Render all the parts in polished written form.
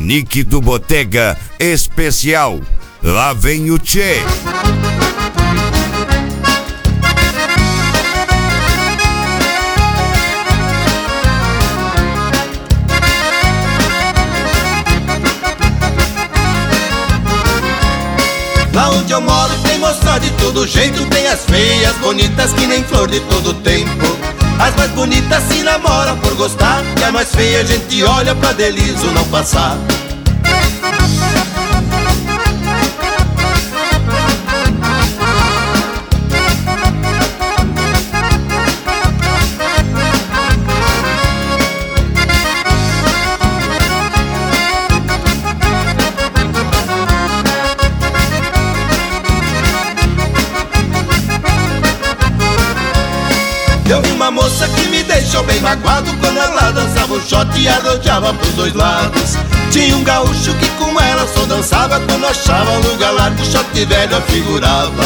Senic do Botega Especial. Lá vem o Tchê. Lá onde eu moro tem moça de todo jeito, tem as feias, bonitas que nem flor de todo tempo. As mais bonitas se namoram por gostar, e as mais feias a gente olha pra deslizo não passar. Eu vi uma moça que me deixou bem magoado quando ela dançava um shot e arrodeava pros dois lados. Tinha um gaúcho que com ela só dançava quando achava um lugar largo, o shot velho afigurava.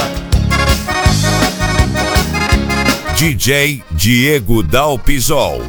DJ Diego Dalpisol.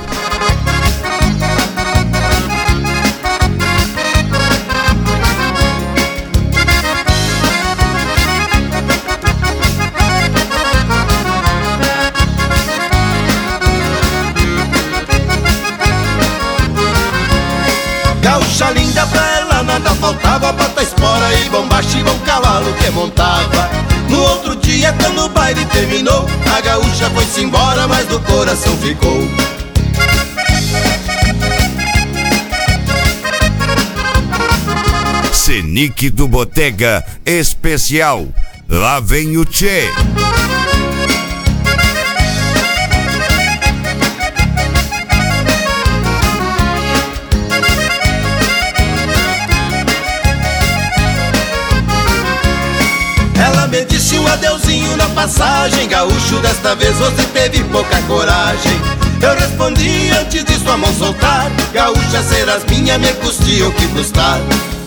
Gaúcha linda, pra ela nada faltava, bota espora e bombacha e bom cavalo que montava. No outro dia, quando o baile terminou, a gaúcha foi-se embora, mas do coração ficou. Senic do Botega Especial. Lá vem o Tchê. Ela me disse um adeuzinho na passagem, gaúcho, desta vez você teve pouca coragem. Eu respondi antes de sua mão soltar, gaúcha, serás minha, me custia o que custar.